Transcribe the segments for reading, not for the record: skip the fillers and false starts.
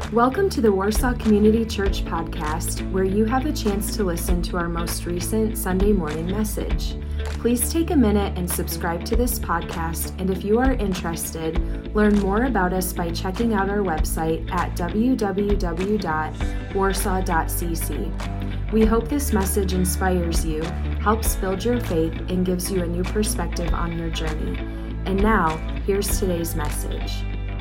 Welcome to the Warsaw Community Church podcast, where you have a chance to listen to our most recent Sunday morning message. Please take a minute and subscribe to this podcast, and if you are interested, learn more about us by checking out our website at www.warsaw.cc. We hope this message inspires you, helps build your faith, and gives you a new perspective on your journey. And now, here's today's message.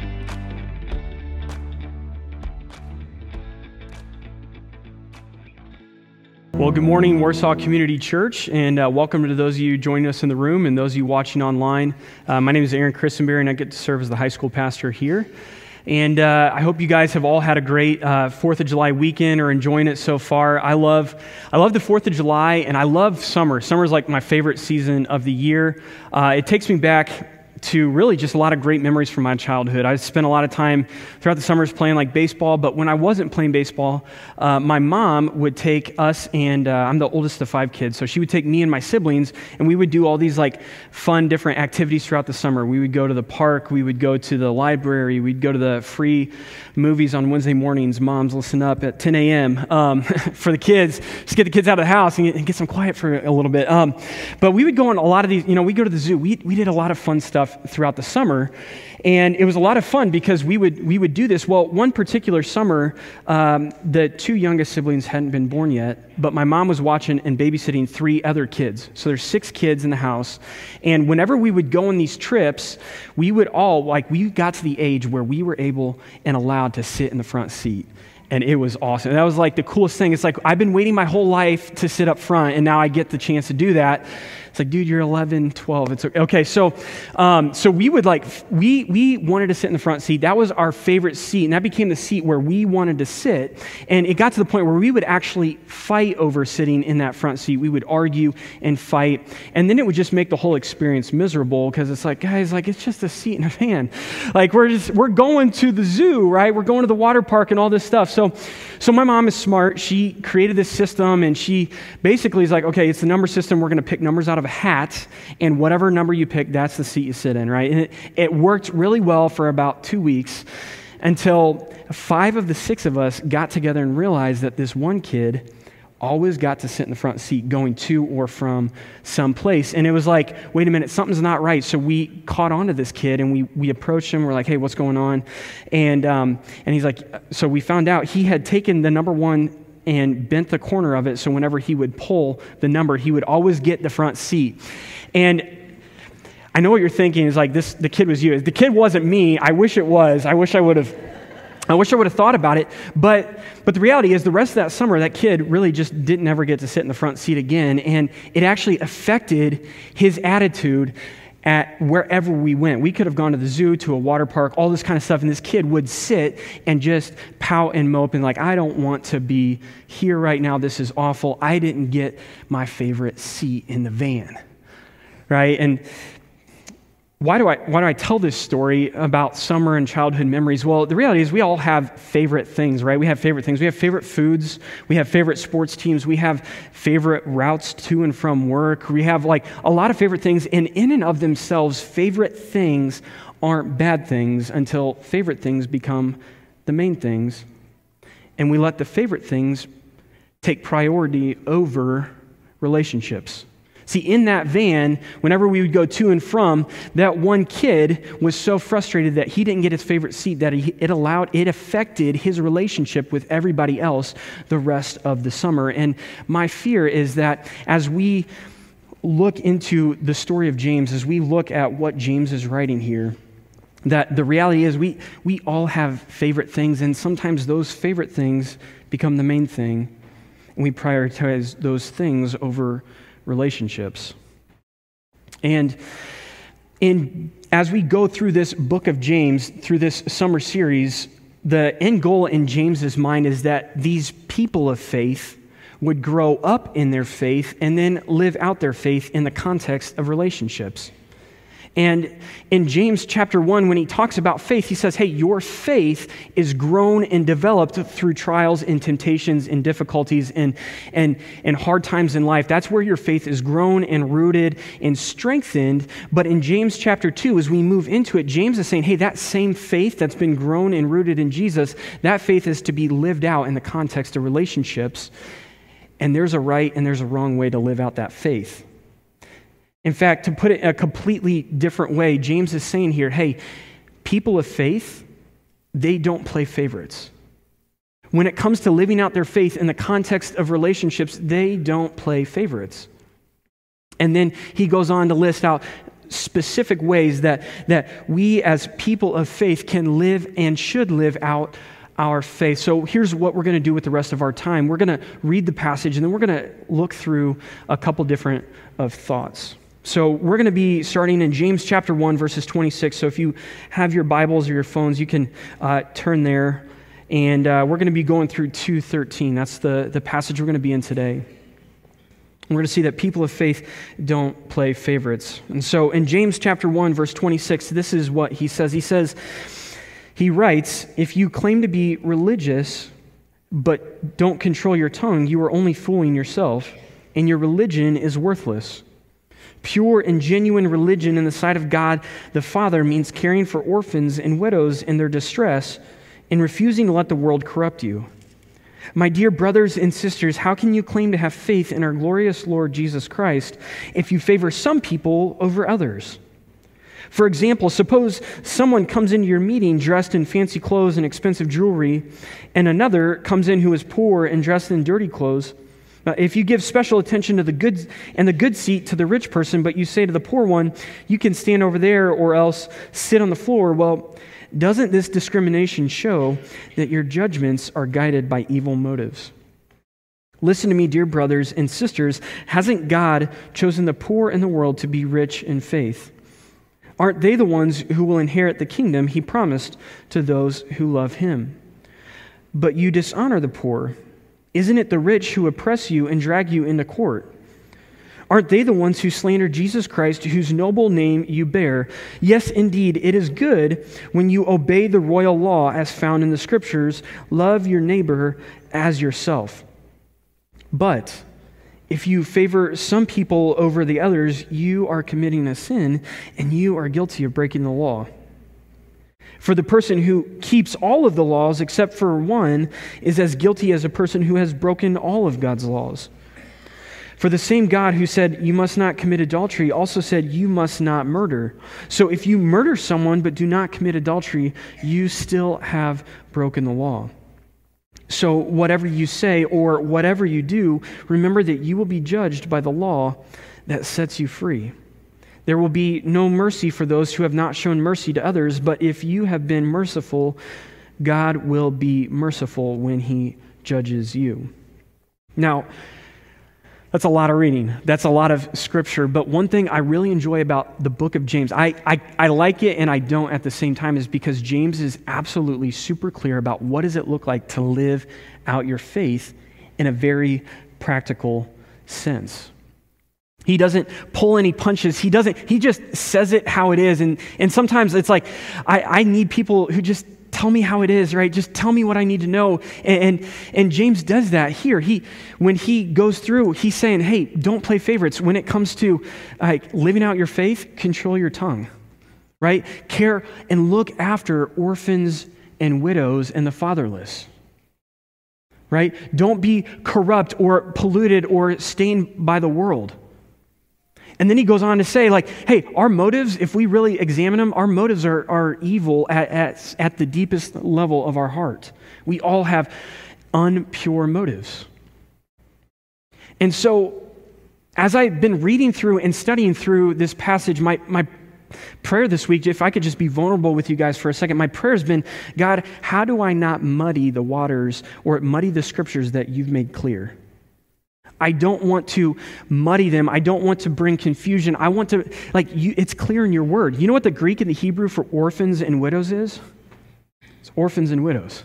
Well, good morning, Warsaw Community Church, and welcome to those of you joining us in the room and those of you watching online. My name is Aaron Christenberry, and I get to serve as the high school pastor here. And I hope you guys have all had a great 4th of July weekend or enjoying it so far. I love the 4th of July, and I love summer. Summer is like my favorite season of the year. It takes me back to really just a lot of great memories from my childhood. I spent a lot of time throughout the summers playing like baseball, but when I wasn't playing baseball, my mom would take us, and I'm the oldest of 5 kids, so she would take me and my siblings, and we would do all these like fun different activities throughout the summer. We would go to the park, we would go to the library, we'd go to the free movies on Wednesday mornings. Moms, listen up at 10 a.m. For the kids, just get the kids out of the house and get some quiet for a little bit. But we would go on a lot of these, we go to the zoo. We did a lot of fun stuff throughout the summer, and it was a lot of fun because we would do this. Well, one particular summer, the 2 youngest siblings hadn't been born yet, but my mom was watching and babysitting 3 other kids. So there's 6 kids in the house, and whenever we would go on these trips, we got to the age where we were able and allowed to sit in the front seat. And it was awesome. That was like the coolest thing. It's like, I've been waiting my whole life to sit up front, and now I get the chance to do that. It's like, dude, you're 11, 12. It's okay. So we would we wanted to sit in the front seat. That was our favorite seat, and that became the seat where we wanted to sit. And it got to the point where we would actually fight over sitting in that front seat. We would argue and fight, and then it would just make the whole experience miserable because it's like, guys, like it's just a seat in a van. Like we're going to the zoo, right? We're going to the water park and all this stuff. So my mom is smart. She created this system, and she basically is like, okay, it's the number system. We're going to pick numbers out of a hat, and whatever number you pick, that's the seat you sit in, right? And it worked really well for about 2 weeks until 5 of the 6 of us got together and realized that this one kid always got to sit in the front seat going to or from some place. And it was like, wait a minute, something's not right. So we caught on to this kid, and we approached him. We're like, hey, what's going on? And he's like, so we found out he had taken the number 1 and bent the corner of it, so whenever he would pull the number, he would always get the front seat. And I know what you're thinking is like, the kid was you. The kid wasn't me. I wish it was. I wish I would have thought about it. But the reality is, the rest of that summer, that kid really just didn't ever get to sit in the front seat again, and it actually affected his attitude at wherever we went. We could have gone to the zoo, to a water park, all this kind of stuff, and this kid would sit and just pout and mope and like, I don't want to be here right now. This is awful. I didn't get my favorite seat in the van, right? And why do I tell this story about summer and childhood memories? Well, the reality is we all have favorite things, right? We have favorite things. We have favorite foods. We have favorite sports teams. We have favorite routes to and from work. We have like a lot of favorite things. And in and of themselves, favorite things aren't bad things until favorite things become the main things. And we let the favorite things take priority over relationships. See, in that van, whenever we would go to and from, that one kid was so frustrated that he didn't get his favorite seat that it affected his relationship with everybody else the rest of the summer. And my fear is that as we look into the story of James, as we look at what James is writing here, that the reality is we all have favorite things, and sometimes those favorite things become the main thing, and we prioritize those things over relationships. And as we go through this book of James, through this summer series, the end goal in James's mind is that these people of faith would grow up in their faith and then live out their faith in the context of relationships. And in James chapter 1, when he talks about faith, he says, hey, your faith is grown and developed through trials and temptations and difficulties and hard times in life. That's where your faith is grown and rooted and strengthened. But in James chapter 2, as we move into it, James is saying, hey, that same faith that's been grown and rooted in Jesus, that faith is to be lived out in the context of relationships. And there's a right and there's a wrong way to live out that faith. In fact, to put it a completely different way, James is saying here, hey, people of faith, they don't play favorites. When it comes to living out their faith in the context of relationships, they don't play favorites. And then he goes on to list out specific ways that we as people of faith can live and should live out our faith. So here's what we're going to do with the rest of our time. We're going to read the passage, and then we're going to look through a couple different of thoughts. So we're going to be starting in James chapter 1, verses 26. So if you have your Bibles or your phones, you can turn there. And we're going to be going through 2:13. That's the passage we're going to be in today. And we're going to see that people of faith don't play favorites. And so in James chapter 1, verse 26, this is what he says. He writes, if you claim to be religious but don't control your tongue, you are only fooling yourself, and your religion is worthless. Pure and genuine religion in the sight of God the Father means caring for orphans and widows in their distress and refusing to let the world corrupt you. My dear brothers and sisters, how can you claim to have faith in our glorious Lord Jesus Christ if you favor some people over others? For example, suppose someone comes into your meeting dressed in fancy clothes and expensive jewelry, and another comes in who is poor and dressed in dirty clothes. If you give special attention to the good seat to the rich person, but you say to the poor one, you can stand over there or else sit on the floor, well, doesn't this discrimination show that your judgments are guided by evil motives? Listen to me, dear brothers and sisters. Hasn't God chosen the poor in the world to be rich in faith? Aren't they the ones who will inherit the kingdom he promised to those who love him? But you dishonor the poor. Isn't it the rich who oppress you and drag you into court? Aren't they the ones who slander Jesus Christ, whose noble name you bear? Yes, indeed, it is good when you obey the royal law as found in the Scriptures, love your neighbor as yourself. But if you favor some people over the others, you are committing a sin, and you are guilty of breaking the law. For the person who keeps all of the laws except for one is as guilty as a person who has broken all of God's laws. For the same God who said, you must not commit adultery, also said, you must not murder. So if you murder someone but do not commit adultery, you still have broken the law. So whatever you say or whatever you do, remember that you will be judged by the law that sets you free. There will be no mercy for those who have not shown mercy to others, but if you have been merciful, God will be merciful when he judges you. Now, that's a lot of reading. That's a lot of scripture. But one thing I really enjoy about the book of James, I like it and I don't at the same time, is because James is absolutely super clear about what does it look like to live out your faith in a very practical sense. He doesn't pull any punches. He just says it how it is. And sometimes it's like, I need people who just tell me how it is, right? Just tell me what I need to know. And James does that here. When he goes through, he's saying, hey, don't play favorites. When it comes to living out your faith, control your tongue, right? Care and look after orphans and widows and the fatherless, right? Don't be corrupt or polluted or stained by the world. And then he goes on to say, hey, our motives, if we really examine them, our motives are evil at the deepest level of our heart. We all have unpure motives. And so, as I've been reading through and studying through this passage, my prayer this week, if I could just be vulnerable with you guys for a second, my prayer has been, God, how do I not muddy the waters or muddy the scriptures that you've made clear? I don't want to muddy them. I don't want to bring confusion. I want to, it's clear in your word. You know what the Greek and the Hebrew for orphans and widows is? It's orphans and widows.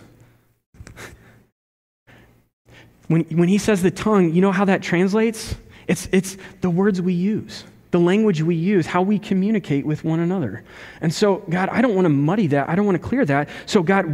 When he says the tongue, you know how that translates? It's the words we use. the language we use, how we communicate with one another. And so, God, I don't want to muddy that. I don't want to clear that. So, God,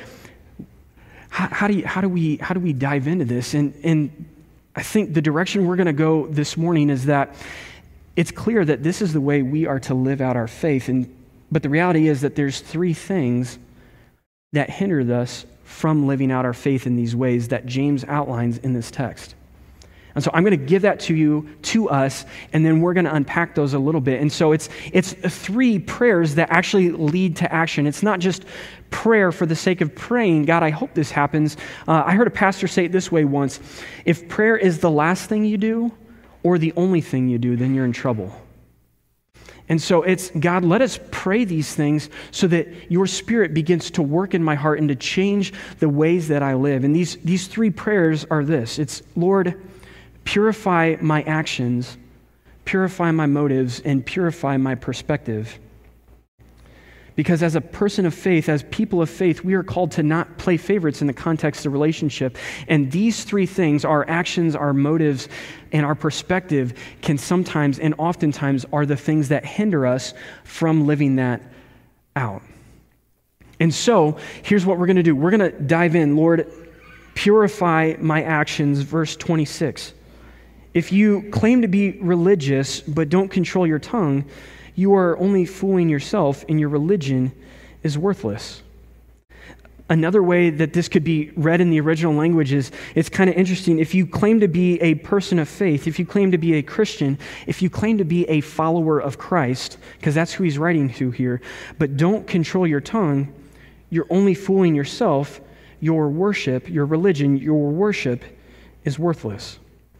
how do we dive into this? And I think the direction we're going to go this morning is that it's clear that this is the way we are to live out our faith. But the reality is that there's three things that hindered us from living out our faith in these ways that James outlines in this text. And so I'm going to give that to us, and then we're going to unpack those a little bit. And so it's three prayers that actually lead to action. It's not just prayer for the sake of praying, God, I hope this happens. I heard a pastor say it this way once: if prayer is the last thing you do or the only thing you do, then you're in trouble. And so it's, God, let us pray these things so that your Spirit begins to work in my heart and to change the ways that I live. And these three prayers are this. It's, Lord, purify my actions, purify my motives, and purify my perspective. Because as a person of faith, as people of faith, we are called to not play favorites in the context of relationship. And these three things, our actions, our motives, and our perspective, can sometimes and oftentimes are the things that hinder us from living that out. And so, here's what we're going to do. We're going to dive in. Lord, purify my actions, verse 26. If you claim to be religious but don't control your tongue, you are only fooling yourself, and your religion is worthless. Another way that this could be read in the original language is, it's kind of interesting. If you claim to be a person of faith, if you claim to be a Christian, if you claim to be a follower of Christ, because that's who he's writing to here, but don't control your tongue, you're only fooling yourself. Your worship, your religion, your worship is worthless.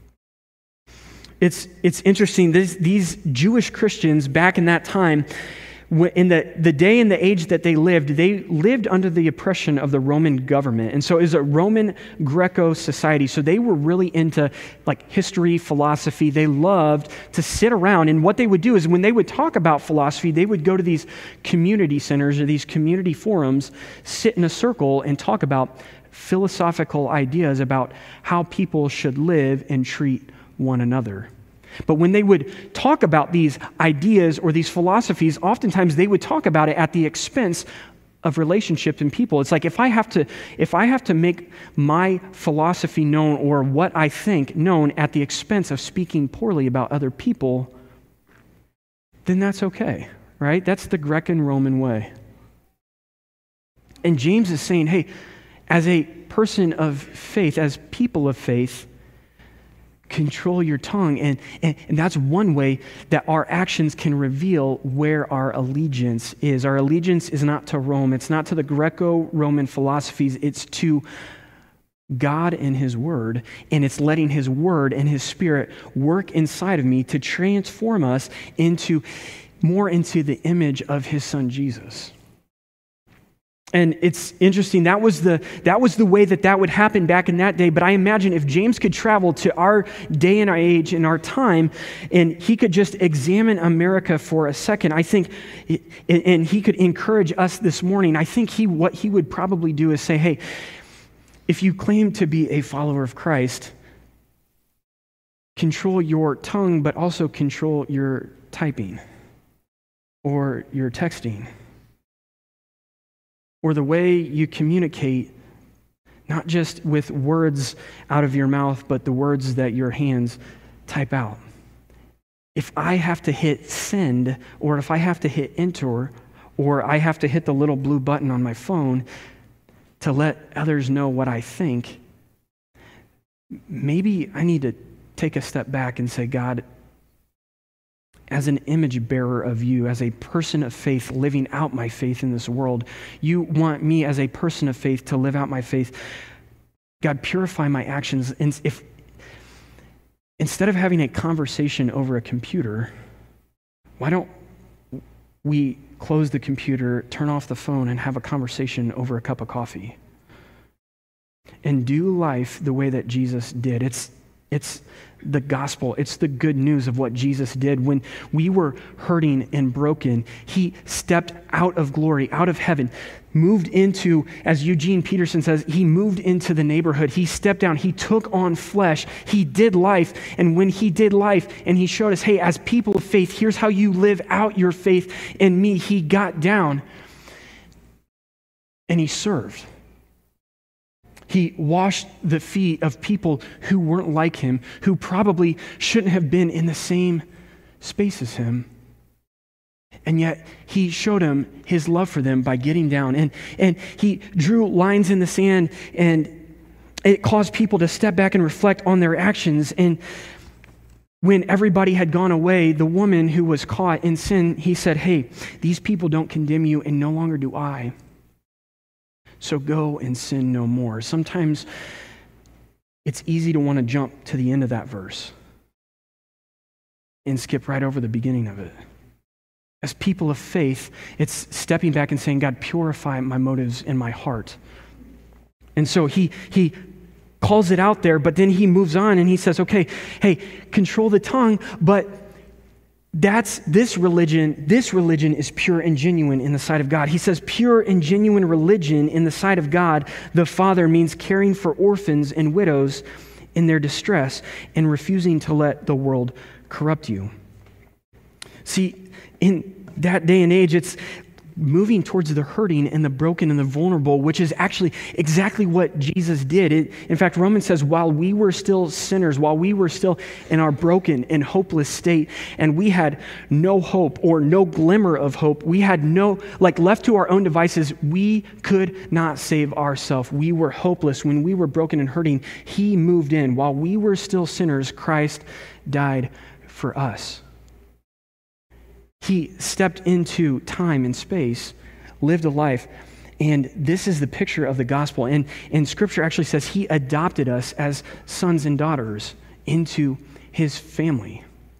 It's interesting, these Jewish Christians back in that time, in the day and the age that they lived under the oppression of the Roman government. And so it was a Roman Greco society. So they were really into like history, philosophy. They loved to sit around. And what they would do is when they would talk about philosophy, they would go to these community centers or these community forums, sit in a circle and talk about philosophical ideas about how people should live and treat one another. But when they would talk about these ideas or these philosophies, oftentimes they would talk about it at the expense of relationships and people. It's like if I have to make my philosophy known or what I think known at the expense of speaking poorly about other people, then that's okay, right? That's the Greco-Roman way. And James is saying, hey, as a person of faith, as people of faith, control your tongue. And that's one way that our actions can reveal where our allegiance is. Our allegiance is not to Rome. It's not to the Greco-Roman philosophies. It's to God and His Word. And it's letting His Word and His Spirit work inside of me to transform us more into the image of His Son, Jesus. And it's interesting, that was the way that would happen back in that day. But I imagine if James could travel to our day and our age and our time, and he could just examine America for a second, I think, and he could encourage us this morning, I think what he would probably do is say, hey, if you claim to be a follower of Christ, control your tongue, but also control your typing or your texting, or the way you communicate, not just with words out of your mouth, but the words that your hands type out. If I have to hit send, or if I have to hit enter, or I have to hit the little blue button on my phone to let others know what I think, maybe I need to take a step back and say, God, as an image bearer of you, as a person of faith living out my faith in this world, you want me as a person of faith to live out my faith. God, purify my actions. And if instead of having a conversation over a computer, why don't we close the computer, turn off the phone, and have a conversation over a cup of coffee? And do life the way that Jesus did. It's the gospel. It's the good news of what Jesus did. When we were hurting and broken, he stepped out of glory, out of heaven, moved into, as Eugene Peterson says, he moved into the neighborhood. He stepped down. He took on flesh. He did life. And when he did life and he showed us, hey, as people of faith, here's how you live out your faith in me. He got down and he served. He washed the feet of people who weren't like him, who probably shouldn't have been in the same space as him. And yet he showed him his love for them by getting down. And he drew lines in the sand, and it caused people to step back and reflect on their actions. And when everybody had gone away, the woman who was caught in sin, he said, hey, these people don't condemn you, and no longer do I. So go and sin no more. Sometimes it's easy to want to jump to the end of that verse and skip right over the beginning of it. As people of faith, it's stepping back and saying, God, purify my motives in my heart. And so he calls it out there, but then he moves on and he says, okay, hey, control the tongue, but this religion is pure and genuine in the sight of God. He says pure and genuine religion in the sight of God, the Father, means caring for orphans and widows in their distress and refusing to let the world corrupt you. See, in that day and age, it's moving towards the hurting and the broken and the vulnerable, which is actually exactly what Jesus did. In fact, Romans says, while we were still sinners, while we were still in our broken and hopeless state, and we had no hope or no glimmer of hope, we had left to our own devices, we could not save ourselves. We were hopeless. When we were broken and hurting, he moved in. While we were still sinners, Christ died for us. He stepped into time and space, lived a life, and this is the picture of the gospel. And Scripture actually says he adopted us as sons and daughters into his family.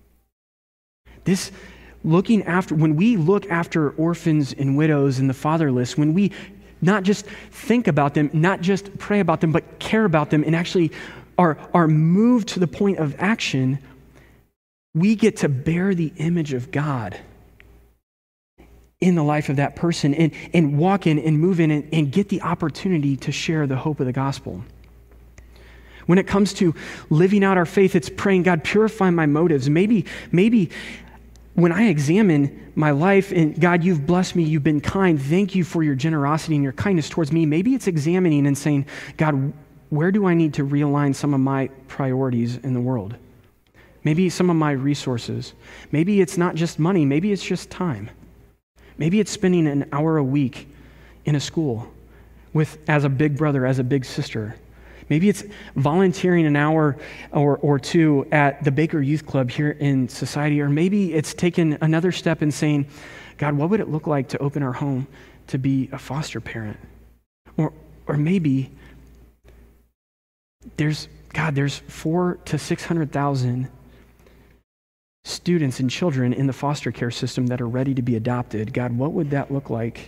When we look after orphans and widows and the fatherless, when we not just think about them, not just pray about them, but care about them and actually are moved to the point of action, we get to bear the image of God in the life of that person and walk in and move in and get the opportunity to share the hope of the gospel. When it comes to living out our faith, it's praying, God, purify my motives. Maybe when I examine my life and God, you've blessed me, you've been kind, thank you for your generosity and your kindness towards me. Maybe it's examining and saying, God, where do I need to realign some of my priorities in the world? Maybe some of my resources. Maybe it's not just money, maybe it's just time. Maybe it's spending an hour a week in a school as a big brother, as a big sister. Maybe it's volunteering an hour or two at the Baker Youth Club here in society, or maybe it's taking another step and saying, God, what would it look like to open our home to be a foster parent? Or maybe there's 400,000 to 600,000 students and children in the foster care system that are ready to be adopted. God, what would that look like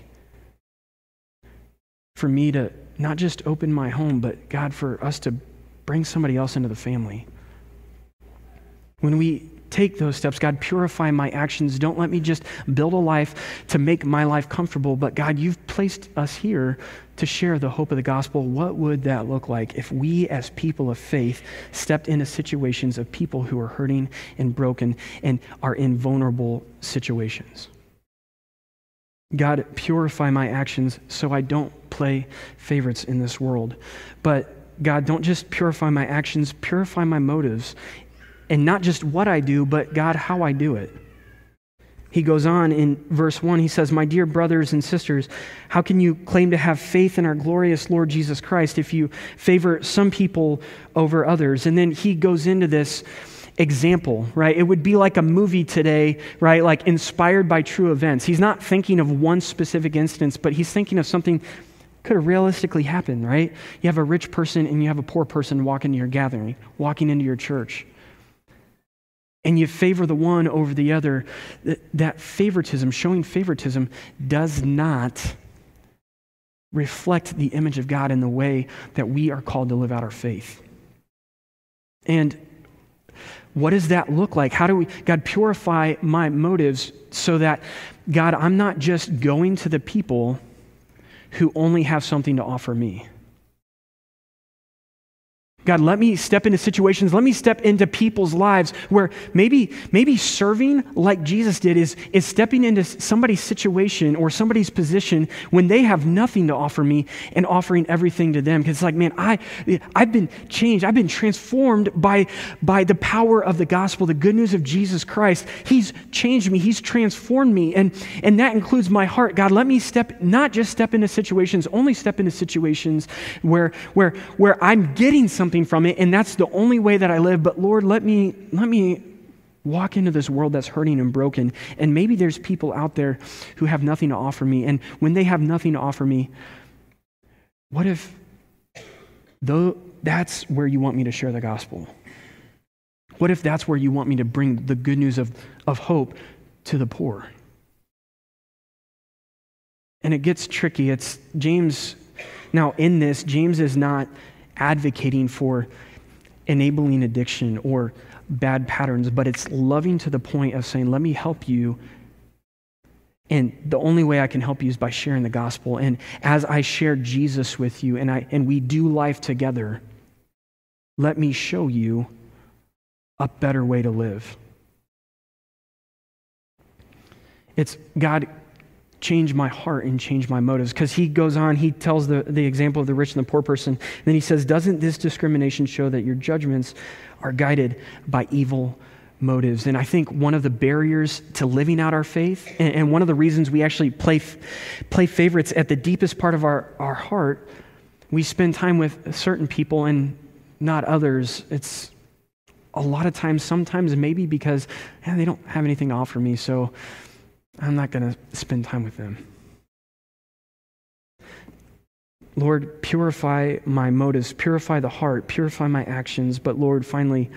for me to not just open my home, but God, for us to bring somebody else into the family? When we take those steps, God, purify my actions. Don't let me just build a life to make my life comfortable, but God, you've placed us here to share the hope of the gospel. What would that look like if we as people of faith stepped into situations of people who are hurting and broken and are in vulnerable situations? God, purify my actions so I don't play favorites in this world. But God, don't just purify my actions, purify my motives. And not just what I do, but God, how I do it. He goes on in verse 1, he says, my dear brothers and sisters, how can you claim to have faith in our glorious Lord Jesus Christ if you favor some people over others? And then he goes into this example, right? It would be like a movie today, right? Like inspired by true events. He's not thinking of one specific instance, but he's thinking of something could have realistically happened, right? You have a rich person and you have a poor person walking into your gathering, walking into your church. And you favor the one over the other. That favoritism, showing favoritism, does not reflect the image of God in the way that we are called to live out our faith. And what does that look like? How do we, God, purify my motives so that, God, I'm not just going to the people who only have something to offer me. God, let me step into situations, let me step into people's lives where maybe serving like Jesus did is stepping into somebody's situation or somebody's position when they have nothing to offer me and offering everything to them. Because it's like, man, I've been changed. I've been transformed by the power of the gospel, the good news of Jesus Christ. He's changed me. He's transformed me. And that includes my heart. God, let me not just step into situations, only step into situations where I'm getting something from it, and that's the only way that I live. But Lord, let me walk into this world that's hurting and broken, and maybe there's people out there who have nothing to offer me, and when they have nothing to offer me, what if that's where you want me to share the gospel? What if that's where you want me to bring the good news of hope to the poor? And it gets tricky. It's James. Now in this, James is not advocating for enabling addiction or bad patterns, but it's loving to the point of saying, let me help you. And the only way I can help you is by sharing the gospel. And as I share Jesus with you and we do life together, let me show you a better way to live. It's God, change my heart and change my motives. Because he goes on, he tells the example of the rich and the poor person. And then he says, doesn't this discrimination show that your judgments are guided by evil motives? And I think one of the barriers to living out our faith, and one of the reasons we actually play favorites at the deepest part of our heart, we spend time with certain people and not others. It's a lot of times, sometimes maybe because they don't have anything to offer me, so I'm not going to spend time with them. Lord, purify my motives, purify the heart, purify my actions, but Lord, finally,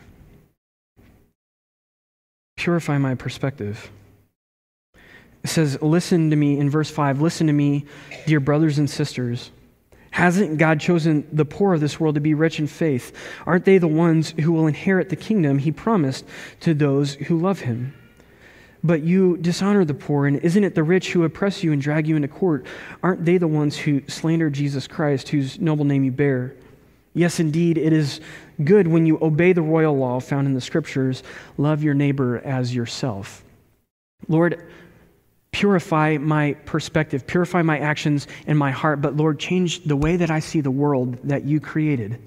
purify my perspective. It says, listen to me, in verse 5, listen to me, dear brothers and sisters. Hasn't God chosen the poor of this world to be rich in faith? Aren't they the ones who will inherit the kingdom he promised to those who love him? But you dishonor the poor, and isn't it the rich who oppress you and drag you into court? Aren't they the ones who slander Jesus Christ, whose noble name you bear? Yes, indeed, it is good when you obey the royal law found in the Scriptures, love your neighbor as yourself. Lord, purify my perspective, purify my actions and my heart, but Lord, change the way that I see the world that you created.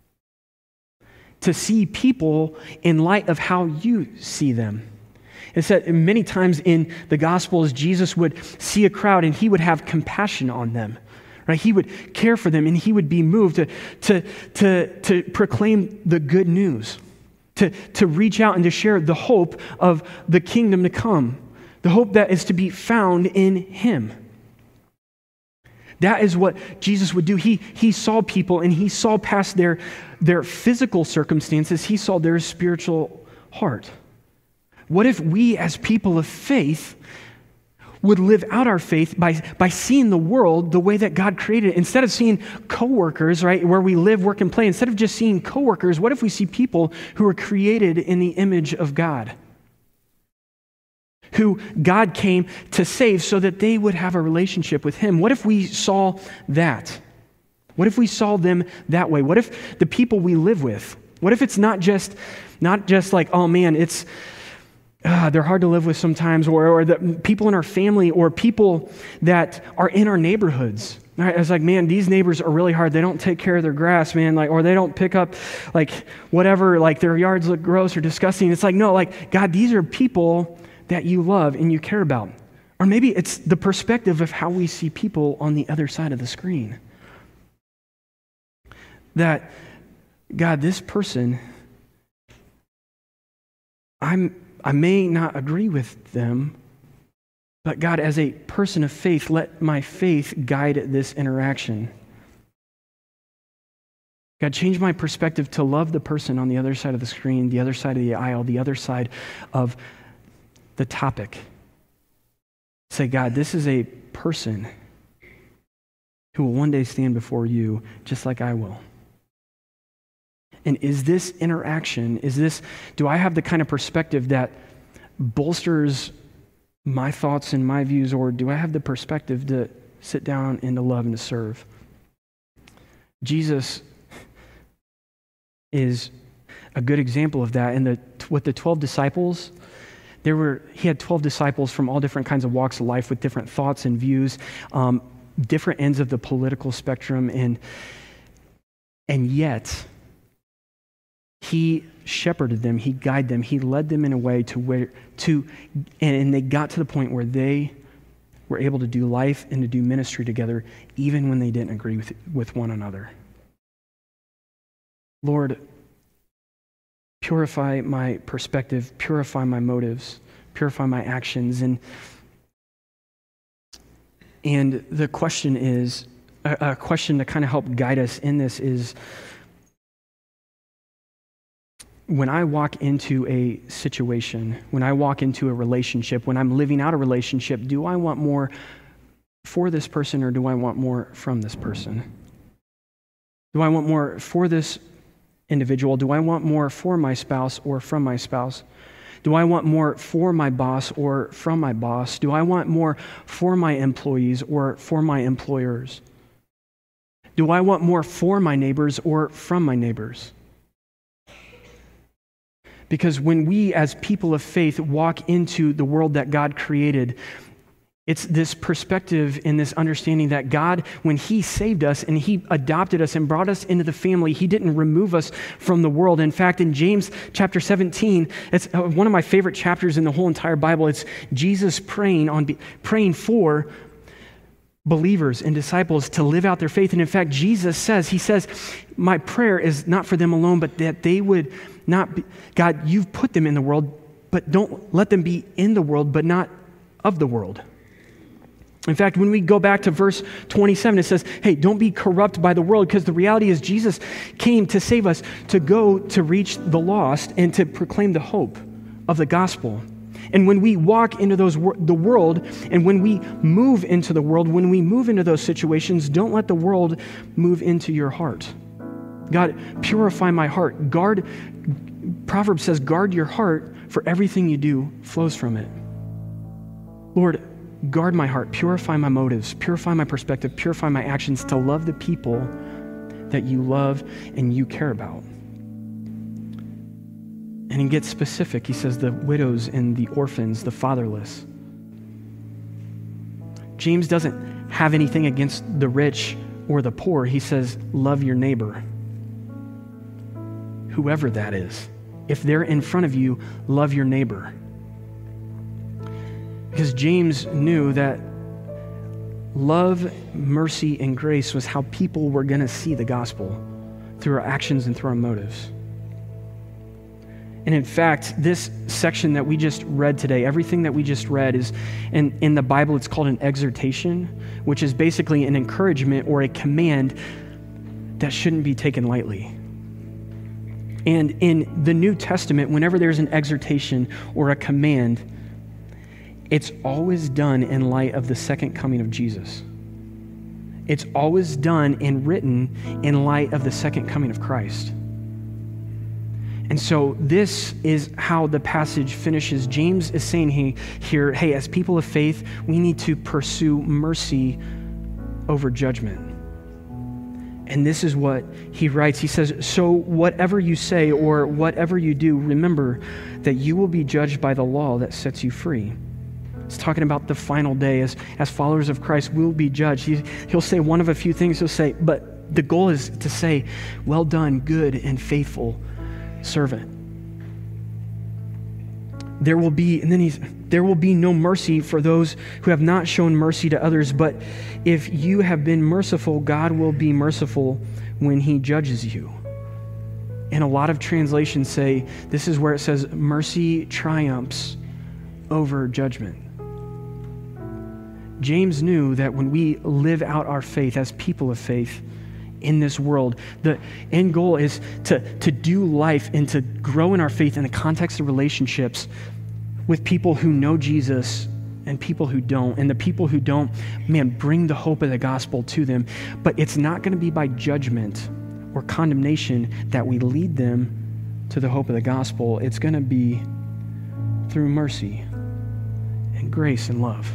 To see people in light of how you see them. It said many times in the Gospels, Jesus would see a crowd and he would have compassion on them, right? He would care for them and he would be moved to proclaim the good news, to reach out and to share the hope of the kingdom to come, the hope that is to be found in him. That is what Jesus would do. He saw people and he saw past their physical circumstances. He saw their spiritual heart. What if we as people of faith would live out our faith by seeing the world the way that God created it? Instead of seeing coworkers, right, where we live, work, and play, instead of just seeing coworkers, what if we see people who are created in the image of God? Who God came to save so that they would have a relationship with him. What if we saw that? What if we saw them that way? What if the people we live with, what if it's not just like, oh man, it's they're hard to live with sometimes, or the people in our family, or people that are in our neighborhoods. Right? It's like, man, these neighbors are really hard. They don't take care of their grass, man, or they don't pick up, whatever, their yards look gross or disgusting. It's like, no, God, these are people that you love and you care about. Or maybe it's the perspective of how we see people on the other side of the screen. That, God, this person, I may not agree with them, but God, as a person of faith, let my faith guide this interaction. God, change my perspective to love the person on the other side of the screen, the other side of the aisle, the other side of the topic. Say, God, this is a person who will one day stand before you just like I will. And is this interaction, do I have the kind of perspective that bolsters my thoughts and my views, or do I have the perspective to sit down and to love and to serve? Jesus is a good example of that. And with the 12 disciples, he had 12 disciples from all different kinds of walks of life with different thoughts and views, different ends of the political spectrum, and yet he shepherded them, he guided them, he led them in a way and they got to the point where they were able to do life and to do ministry together, even when they didn't agree with one another. Lord, purify my perspective, purify my motives, purify my actions. And the question is, a question to kind of help guide us in this is, when I walk into a situation, when I walk into a relationship, when I'm living out a relationship, do I want more for this person or do I want more from this person? Do I want more for this individual? Do I want more for my spouse or from my spouse? Do I want more for my boss or from my boss? Do I want more for my employees or for my employers? Do I want more for my neighbors or from my neighbors? Because when we as people of faith walk into the world that God created, it's this perspective and this understanding that God, when he saved us and he adopted us and brought us into the family, he didn't remove us from the world. In fact, in James chapter 17, it's one of my favorite chapters in the whole entire Bible. It's Jesus praying for believers and disciples to live out their faith. And in fact, Jesus says, my prayer is not for them alone, but that they would not be, God, you've put them in the world, but don't let them be in the world, but not of the world. In fact, when we go back to verse 27, it says, hey, don't be corrupt by the world, because the reality is Jesus came to save us, to go to reach the lost and to proclaim the hope of the gospel. And when we walk into the world, and when we move into the world, when we move into those situations, don't let the world move into your heart. God, purify my heart. Proverbs says, guard your heart, for everything you do flows from it. Lord, guard my heart, purify my motives, purify my perspective, purify my actions to love the people that you love and you care about. And he gets specific. He says the widows and the orphans, the fatherless. James doesn't have anything against the rich or the poor. He says, love your neighbor, whoever that is. If they're in front of you, love your neighbor. Because James knew that love, mercy, and grace was how people were going to see the gospel, through our actions and through our motives. And in fact, this section that we just read today, everything that we just read is, in the Bible, it's called an exhortation, which is basically an encouragement or a command that shouldn't be taken lightly. And in the New Testament, whenever there's an exhortation or a command, it's always done in light of the second coming of Jesus. It's always done and written in light of the second coming of Christ. And so this is how the passage finishes. James is saying here, hey, as people of faith, we need to pursue mercy over judgment. And this is what he writes. He says, so whatever you say or whatever you do, remember that you will be judged by the law that sets you free. It's talking about the final day. As followers of Christ, we'll be judged. He'll say one of a few things. He'll say, but the goal is to say, well done, good and faithful servant. There will be no mercy for those who have not shown mercy to others, but if you have been merciful, God will be merciful when he judges you. And a lot of translations say, this is where it says, mercy triumphs over judgment. James knew that when we live out our faith as people of faith in this world, the end goal is to do life and to grow in our faith in the context of relationships with people who know Jesus and people who don't. And the people who don't, bring the hope of the gospel to them. But it's not going to be by judgment or condemnation that we lead them to the hope of the gospel, it's going to be through mercy and grace and love.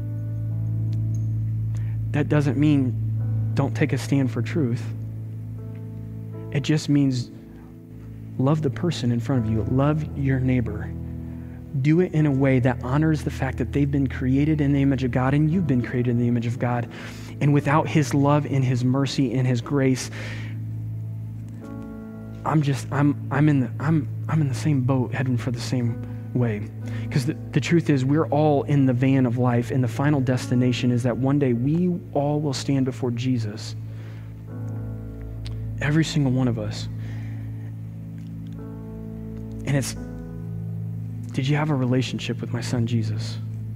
That doesn't mean don't take a stand for truth. It just means love the person in front of you. Love your neighbor. Do it in a way that honors the fact that they've been created in the image of God and you've been created in the image of God. And without his love and his mercy and his grace, I'm in the same boat heading for the same way. Because the truth is, we're all in the van of life, and the final destination is that one day we all will stand before Jesus. Every single one of us. And it's, did you have a relationship with my son Jesus?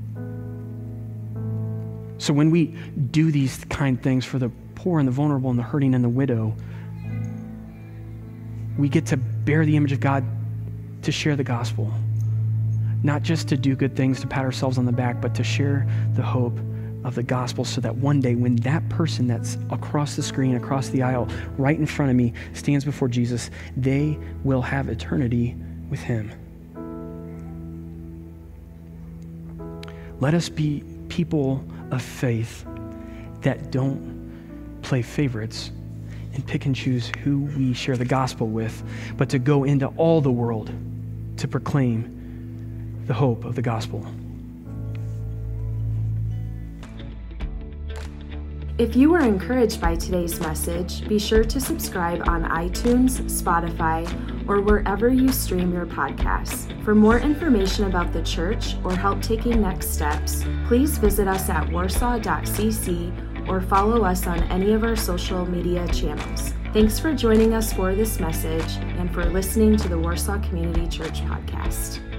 So when we do these kind things for the poor and the vulnerable and the hurting and the widow, we get to bear the image of God to share the gospel. Not just to do good things, to pat ourselves on the back, but to share the hope of the gospel so that one day when that person that's across the screen, across the aisle, right in front of me, stands before Jesus, they will have eternity with him. Let us be people of faith that don't play favorites and pick and choose who we share the gospel with, but to go into all the world to proclaim the hope of the gospel. If you were encouraged by today's message, be sure to subscribe on iTunes, Spotify, or wherever you stream your podcasts. For more information about the church or help taking next steps, please visit us at warsaw.cc or follow us on any of our social media channels. Thanks for joining us for this message and for listening to the Warsaw Community Church podcast.